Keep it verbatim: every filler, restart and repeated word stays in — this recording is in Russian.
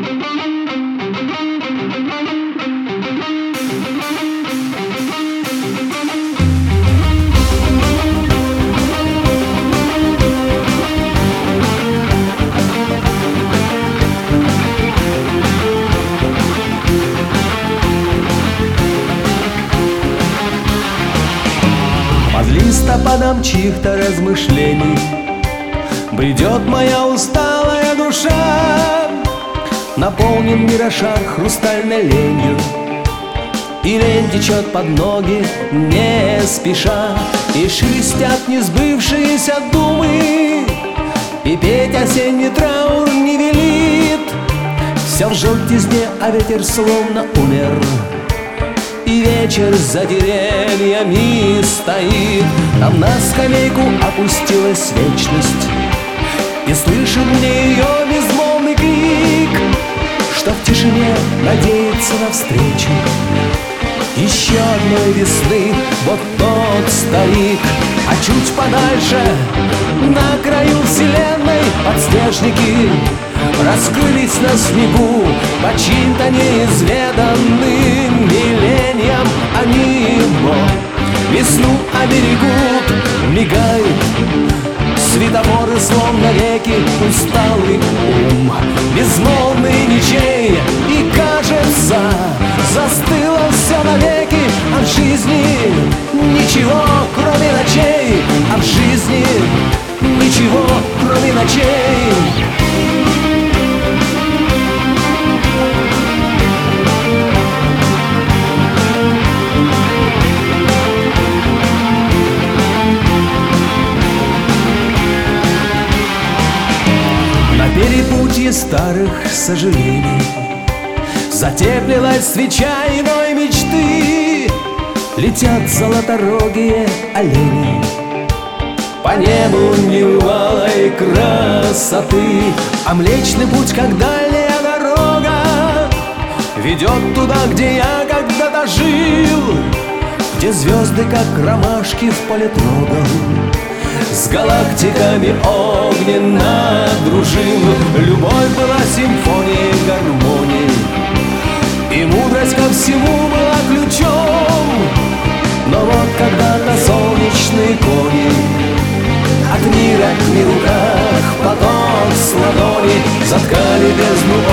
Под листопадом чьих-то размышлений бредет моя усталая душа. Наполнен мир шар хрустальной ленью, и лень течет под ноги не спеша. И шелестят несбывшиеся думы, и петь осенний траур не велит. Все в желтизне, а ветер словно умер, и вечер за деревьями стоит. Там на скамейку опустилась вечность, и слышен мне ее безмолвный крик, что в тишине надеется на встречу еще одной весны. Вот тот старик, а чуть подальше, на краю вселенной, подснежники раскрылись на снегу по чьим-то неизведанным миллениям. Они его весну оберегут, мигают светофоры, словно реки, усталый ум безмолвный ничей. И кажется, застыло все навеки, а в жизни ничего, кроме ночей. А в жизни ничего, кроме ночей. На перепутье старых сожалений затеплилась свеча иной мечты. Летят золоторогие олени по небу небывалой красоты. А Млечный Путь, как дальняя дорога, ведет туда, где я когда-то жил, где звезды, как ромашки в поле трогал, с галактиками огненно дружил. Любовь была симфонией гармонии, и мудрость ко всему была ключом. Но вот когда-то солнечные кони от мира к миру, как поток с ладони, заткали бездну